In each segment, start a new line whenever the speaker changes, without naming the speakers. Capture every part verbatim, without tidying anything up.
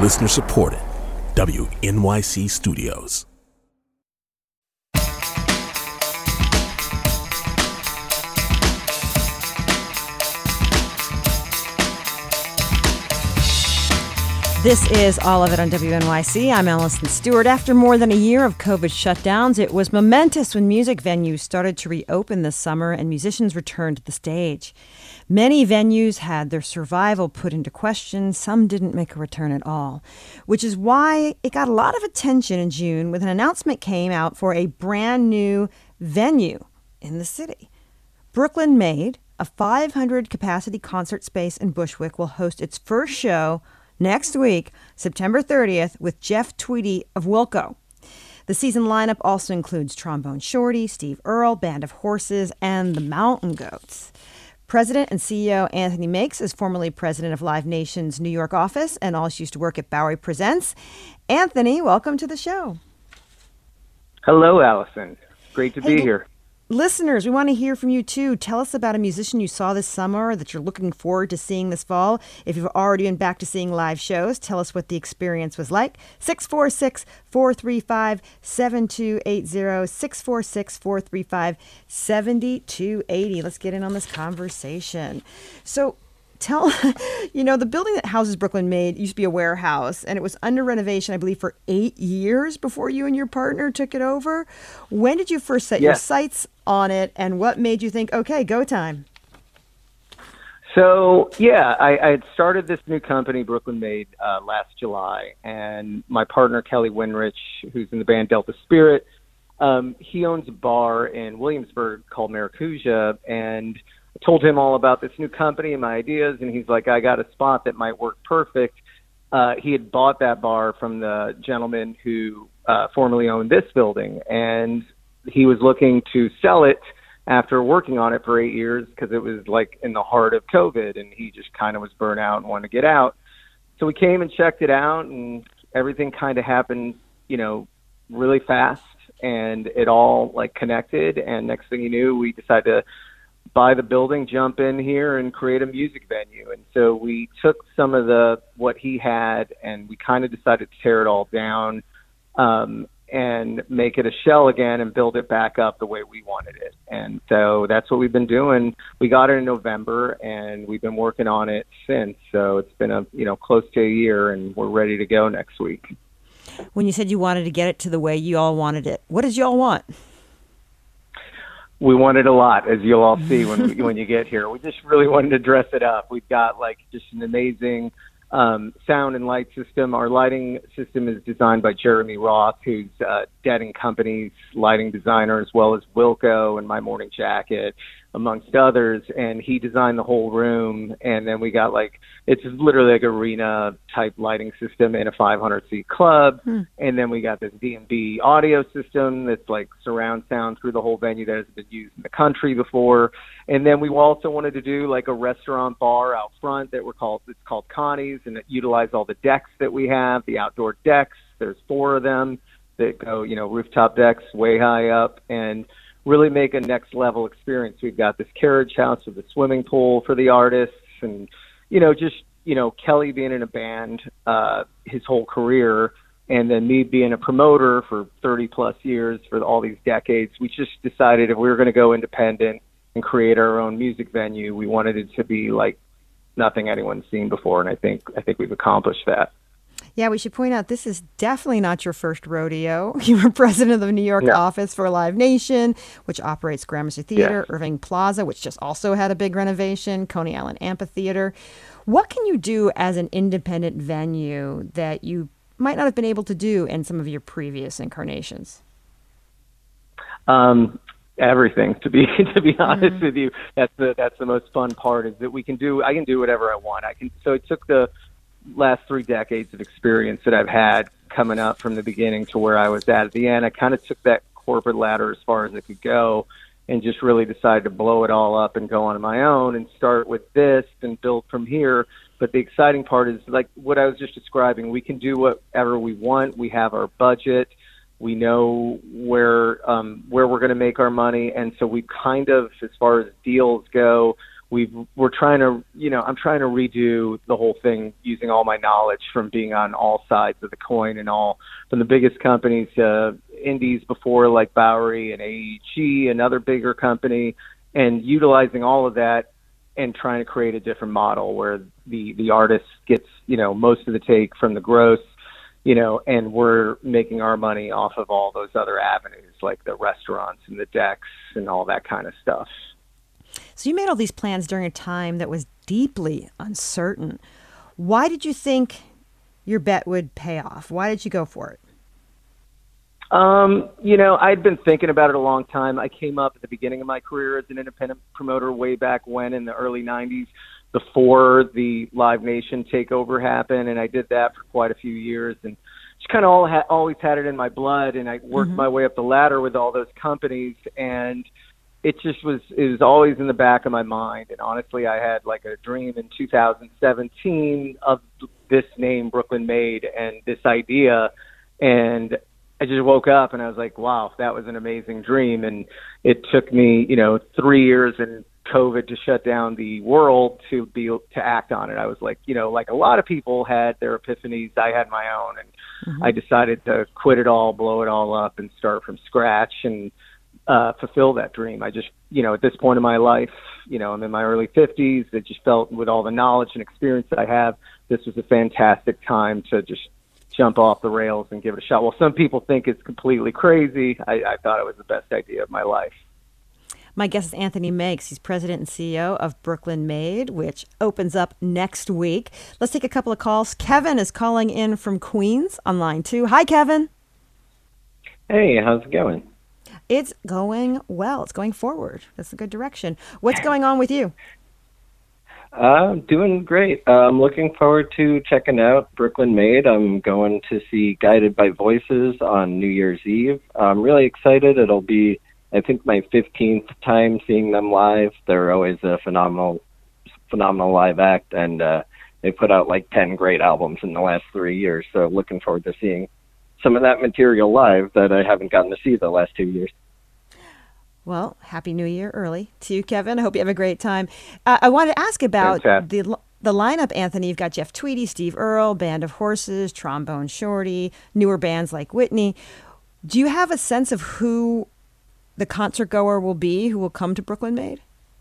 Listener supported. W N Y C Studios.
This is All of It on W N Y C. I'm Allison Stewart. After more than a year of COVID shutdowns, it was momentous when music venues started to reopen this summer and musicians returned to the stage. Many venues had their survival put into question. Some didn't make a return at all, which is why it got a lot of attention in June when an announcement came out for a brand new venue in the city. Brooklyn Made, a five hundred capacity concert space in Bushwick, will host its first show next week, September thirtieth, with Jeff Tweedy of Wilco. The season lineup also includes Trombone Shorty, Steve Earle, Band of Horses, and the Mountain Goats. President and C E O Anthony Makes is formerly president of Live Nation's New York office and also used to work at Bowery Presents. Anthony, welcome to the show.
Hello, Allison. Great to
hey,
be here.
Listeners, we want to hear from you too. Tell us about a musician you saw this summer that you're looking forward to seeing this fall. If you've already been back to seeing live shows, tell us what the experience was like. six four six, four three five, seven two eight zero, six four six, four three five, seven two eight zero. Let's get in on this conversation. So tell, you know, the building that houses Brooklyn Made used to be a warehouse, and it was under renovation, I believe, for eight years before you and your partner took it over. When did you first set
yes.
your sights on it, and what made you think, okay, go time?
So, yeah, I, I had started this new company, Brooklyn Made, uh, last July, and my partner, Kelly Winrich, who's in the band Delta Spirit, um, he owns a bar in Williamsburg called Maracuja, and I told him all about this new company and my ideas, and he's like, I got a spot that might work perfect. Uh, he had bought that bar from the gentleman who uh, formerly owned this building, and he was looking to sell it after working on it for eight years because it was like in the heart of COVID, and he just kind of was burnt out and wanted to get out. So we came and checked it out, and everything kind of happened, you know, really fast, and it all like connected. And next thing you knew, we decided to buy the building, jump in here, and create a music venue. And so we took some of the what he had, and we kind of decided to tear it all down um, and make it a shell again and build it back up the way we wanted it. And so that's what we've been doing. We got it in November, and we've been working on it since. So it's been a you know close to a year, and we're ready to go next week.
When you said you wanted to get it to the way you all wanted it, what did you all want?
We wanted a lot, as you'll all see when we, when you get here. We just really wanted to dress it up. We've got like just an amazing um, sound and light system. Our lighting system is designed by Jeremy Roth, who's uh, Dead and Company's lighting designer, as well as Wilco and My Morning Jacket, amongst others. And he designed the whole room. And then we got like, it's literally like arena type lighting system in a five hundred seat club. Hmm. And then we got this D and B audio system that's like surround sound through the whole venue that hasn't been used in the country before. And then we also wanted to do like a restaurant bar out front that we're called, it's called Connie's, and it utilized all the decks that we have, the outdoor decks. There's four of them that go, you know, rooftop decks way high up, and really make a next level experience. We've got this carriage house with a swimming pool for the artists, and, you know, just, you know, Kelly being in a band uh, his whole career, and then me being a promoter for thirty plus years for all these decades, we just decided if we were going to go independent and create our own music venue, we wanted it to be like nothing anyone's seen before. And I think, I think we've accomplished that.
Yeah, we should point out this is definitely not your first rodeo. You were president of the New York no. office for Live Nation, which operates Gramercy Theater, yeah. Irving Plaza, which just also had a big renovation, Coney Island Amphitheater. What can you do as an independent venue that you might not have been able to do in some of your previous incarnations?
Um, everything, to be to be honest mm-hmm. with you. That's the that's the most fun part, is that we can do. I can do whatever I want. I can. So it took the last three decades of experience that I've had coming up from the beginning to where I was at at the end. I kind of took that corporate ladder as far as it could go, and just really decided to blow it all up and go on my own and start with this and build from here. But the exciting part is, like what I was just describing, we can do whatever we want. We have our budget. We know where um, where we're going to make our money. And so we kind of, as far as deals go, we've, we're trying to, you know, I'm trying to redo the whole thing using all my knowledge from being on all sides of the coin and all from the biggest companies to indies before like Bowery and A E G, another bigger company, and utilizing all of that and trying to create a different model where the, the artist gets, you know, most of the take from the gross, you know, and we're making our money off of all those other avenues like the restaurants and the decks and all that kind of stuff.
So you made all these plans during a time that was deeply uncertain. Why did you think your bet would pay off? Why did you go for it?
Um, you know, I'd been thinking about it a long time. I came up at the beginning of my career as an independent promoter way back when in the early nineties, before the Live Nation takeover happened, and I did that for quite a few years, and just kind of all ha- always had it in my blood, and I worked mm-hmm. my way up the ladder with all those companies, and it just was, it was always in the back of my mind. And honestly, I had like a dream in two thousand seventeen of this name, Brooklyn Made, and this idea, and I just woke up and I was like, wow, that was an amazing dream. And it took me, you know, three years and COVID to shut down the world to be to act on it. I was like, you know, like a lot of people had their epiphanies, I had my own, and mm-hmm. I decided to quit it all, blow it all up, and start from scratch and uh, fulfill that dream. I just, you know, at this point in my life, you know, I'm in my early fifties. It just felt, with all the knowledge and experience that I have, this was a fantastic time to just jump off the rails and give it a shot. Well, some people think it's completely crazy. I, I thought it was the best idea of my life.
My guest is Anthony Meigs. He's president and C E O of Brooklyn Made, which opens up next week. Let's take a couple of calls. Kevin is calling in from Queens on line two. Hi, Kevin.
Hey, how's it going?
It's going well. It's going forward. That's a good direction. What's going on with you?
Uh, doing great. Uh, I'm looking forward to checking out Brooklyn Made. I'm going to see Guided by Voices on New Year's Eve. I'm really excited. It'll be, I think, my fifteenth time seeing them live. They're always a phenomenal, phenomenal live act, and uh, they put out like ten great albums in the last three years. So looking forward to seeing some of that material live that I haven't gotten to see the last two years.
Well, Happy New Year early to you, Kevin. I hope you have a great time. Uh, I wanted to ask about the the lineup, Anthony. You've got Jeff Tweedy, Steve Earle, Band of Horses, Trombone Shorty, newer bands like Whitney. Do you have a sense of who the concert goer will be who will come to Brooklyn Made?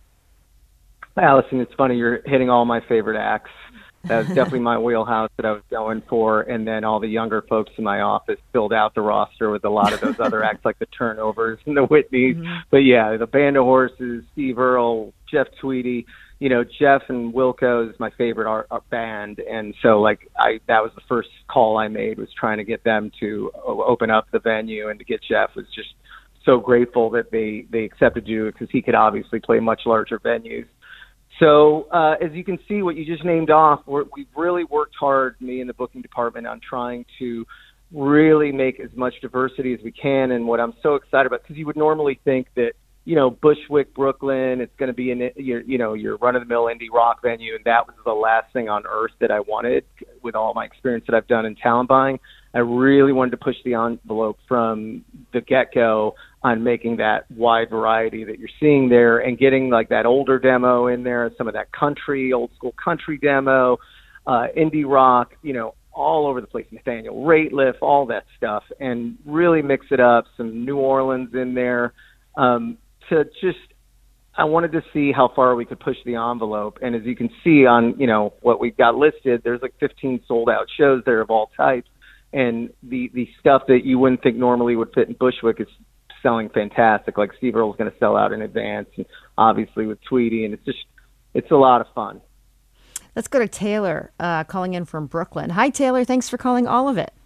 Allison, it's funny. You're hitting all my favorite acts. That was definitely my wheelhouse that I was going for. And then all the younger folks in my office filled out the roster with a lot of those other acts like the Turnovers and the Whitneys. Mm-hmm. But yeah, the Band of Horses, Steve Earle, Jeff Tweedy. You know, Jeff and Wilco is my favorite art, art band. And so like I, that was the first call I made, was trying to get them to open up the venue, and to get Jeff was just so grateful that they, they accepted you, because he could obviously play much larger venues. So uh, as you can see, what you just named off, we're, we've really worked hard, me and the booking department, on trying to really make as much diversity as we can. And what I'm so excited about, because you would normally think that, you know, Bushwick, Brooklyn, it's going to be in your, you know, your run-of-the-mill indie rock venue, and that was the last thing on earth that I wanted. With all my experience that I've done in talent buying, I really wanted to push the envelope from the get-go on making that wide variety that you're seeing there, and getting like that older demo in there, some of that country, old school country demo, uh, indie rock, you know, all over the place, Nathaniel Rateliff, all that stuff, and really mix it up, some New Orleans in there, um, to just, I wanted to see how far we could push the envelope. And as you can see on, you know, what we've got listed, there's like fifteen sold out shows there of all types. And the, the stuff that you wouldn't think normally would fit in Bushwick is selling fantastic. Like Steve Earle's going to sell out in advance, and obviously with Tweedy, and it's just, it's a lot of fun.
Let's go to Taylor, uh, calling in from Brooklyn. Hi, Taylor. Thanks for calling All of It.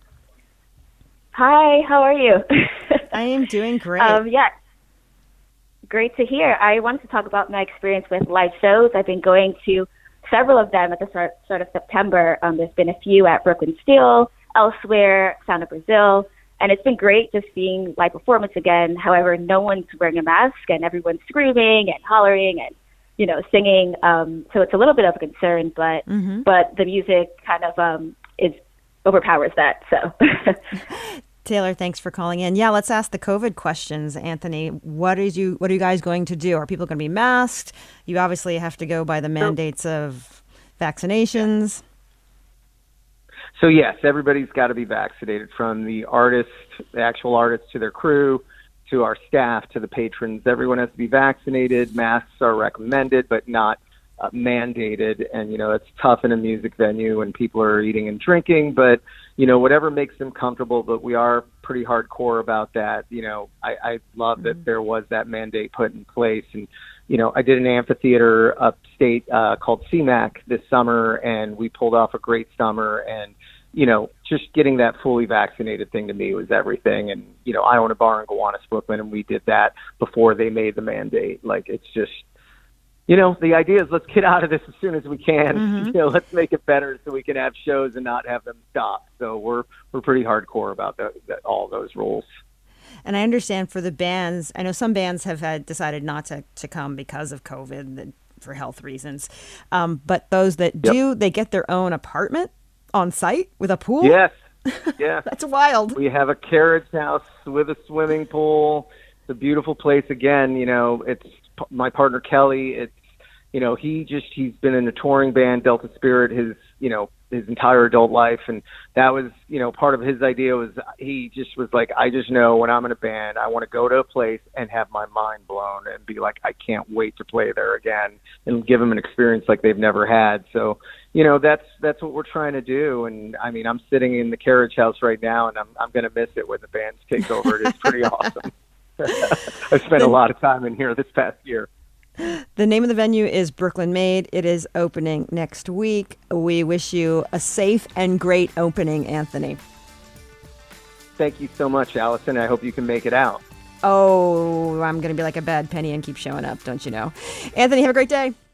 Hi, how are you?
I am doing great.
Um, yeah, great to hear. I wanted to talk about my experience with live shows. I've been going to several of them at the start, start of September. Um, there's been a few at Brooklyn Steel, Elsewhere, Sound of Brazil, and it's been great just seeing live performance again. However, no one's wearing a mask, and everyone's screaming and hollering and, you know, singing. Um, so it's a little bit of a concern, but mm-hmm. but the music kind of um, is overpowers that. So
Taylor, thanks for calling in. Yeah, let's ask the COVID questions. Anthony, what is you? What are you guys going to do? Are people going to be masked? You obviously have to go by the mandates of vaccinations.
So yes, everybody's got to be vaccinated, from the artist, the actual artist, to their crew, to our staff, to the patrons. Everyone has to be vaccinated. Masks are recommended, but not uh, mandated. And, you know, it's tough in a music venue when people are eating and drinking, but, you know, whatever makes them comfortable. But we are pretty hardcore about that. You know, I, I love that mm-hmm. there was that mandate put in place. And, you know, I did an amphitheater upstate uh, called C MAC this summer, and we pulled off a great summer. And, you know, just getting that fully vaccinated thing to me was everything. And, you know, I own a bar in Gowanus, Brooklyn, and we did that before they made the mandate. Like, it's just, you know, the idea is let's get out of this as soon as we can. Mm-hmm. You know, let's make it better so we can have shows and not have them stop. So we're we're pretty hardcore about the, the, all those rules.
And I understand for the bands, I know some bands have had decided not to, to come because of COVID for health reasons. Um, but those that yep. do, they get their own apartment on site with a pool?
Yes. Yeah.
That's wild.
We have a carriage house with a swimming pool. It's a beautiful place. Again, you know, it's my partner Kelly. It's, you know, he just, he's been in a touring band, Delta Spirit, his, you know, his entire adult life. And that was, you know, part of his idea was he just was like, I just know when I'm in a band, I want to go to a place and have my mind blown and be like, I can't wait to play there again, and give them an experience like they've never had. So, you know, that's, that's what we're trying to do. And I mean, I'm sitting in the carriage house right now, and I'm, I'm going to miss it when the bands take over. It is pretty awesome. I've spent a lot of time in here this past year.
The name of the venue is Brooklyn Made. It is opening next week. We wish you a safe and great opening, Anthony.
Thank you so much, Allison. I hope you can make it out.
Oh, I'm going to be like a bad penny and keep showing up, don't you know? Anthony, have a great day.